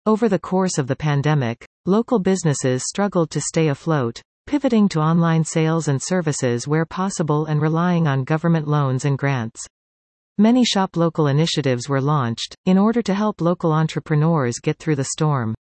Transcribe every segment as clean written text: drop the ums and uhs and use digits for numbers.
Over the course of the pandemic, local businesses struggled to stay afloat, pivoting to online sales and services where possible and relying on government loans and grants. Many Shop Local initiatives were launched, in order to help local entrepreneurs get through the storm.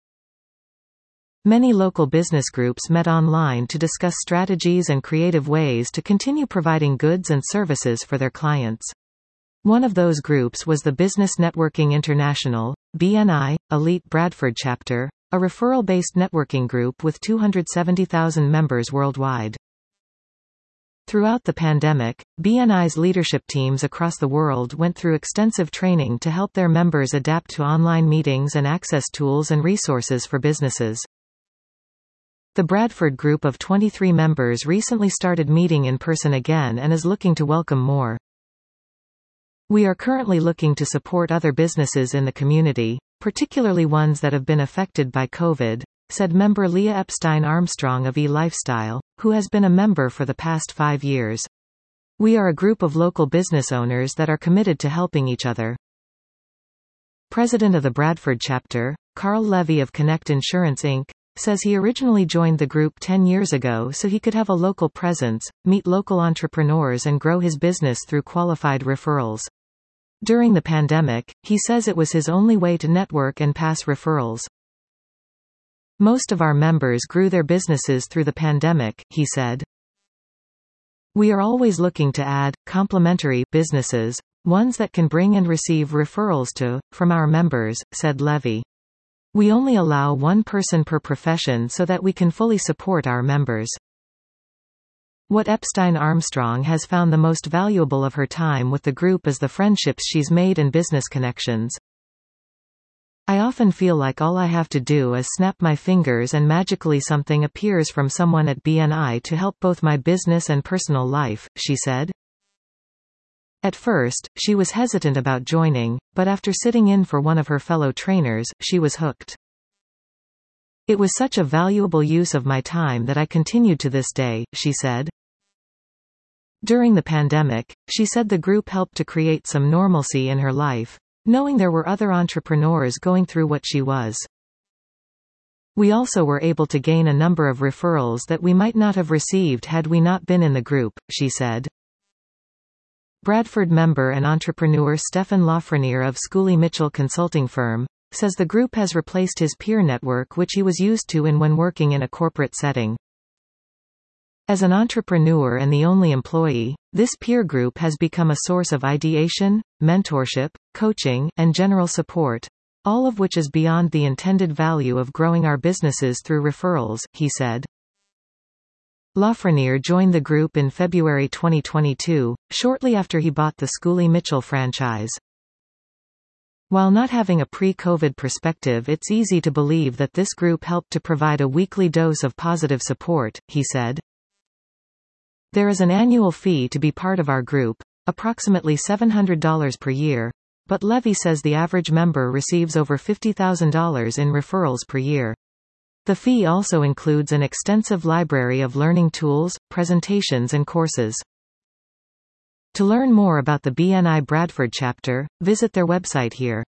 Many local business groups met online to discuss strategies and creative ways to continue providing goods and services for their clients. One of those groups was the Business Networking International, BNI, Elite Bradford chapter, a referral-based networking group with 270,000 members worldwide. Throughout the pandemic, BNI's leadership teams across the world went through extensive training to help their members adapt to online meetings and access tools and resources for businesses. The Bradford group of 23 members recently started meeting in person again and is looking to welcome more. We are currently looking to support other businesses in the community, particularly ones that have been affected by COVID, said member Leah Epstein Armstrong of eLifestyle, who has been a member for the past 5 years. We are a group of local business owners that are committed to helping each other. President of the Bradford chapter, Carl Levy of Connect Insurance Inc., says he originally joined the group 10 years ago so he could have a local presence, meet local entrepreneurs and grow his business through qualified referrals. During the pandemic, he says it was his only way to network and pass referrals. Most of our members grew their businesses through the pandemic, he said. We are always looking to add complementary businesses, ones that can bring and receive referrals from our members, said Levy. We only allow one person per profession so that we can fully support our members. What Epstein Armstrong has found the most valuable of her time with the group is the friendships she's made and business connections. I often feel like all I have to do is snap my fingers and magically something appears from someone at BNI to help both my business and personal life, she said. At first, she was hesitant about joining, but after sitting in for one of her fellow trainers, she was hooked. It was such a valuable use of my time that I continued to this day, she said. During the pandemic, she said the group helped to create some normalcy in her life, knowing there were other entrepreneurs going through what she was. We also were able to gain a number of referrals that we might not have received had we not been in the group, she said. Bradford member and entrepreneur Stefan Lafreniere of Schooley Mitchell Consulting Firm, says the group has replaced his peer network which he was used to when working in a corporate setting. As an entrepreneur and the only employee, this peer group has become a source of ideation, mentorship, coaching, and general support, all of which is beyond the intended value of growing our businesses through referrals, he said. Lafreniere joined the group in February 2022, shortly after he bought the Schooley Mitchell franchise. While not having a pre-COVID perspective, it's easy to believe that this group helped to provide a weekly dose of positive support, he said. There is an annual fee to be part of our group, approximately $700 per year, but Levy says the average member receives over $50,000 in referrals per year. The fee also includes an extensive library of learning tools, presentations and courses. To learn more about the BNI Bradford chapter, visit their website here.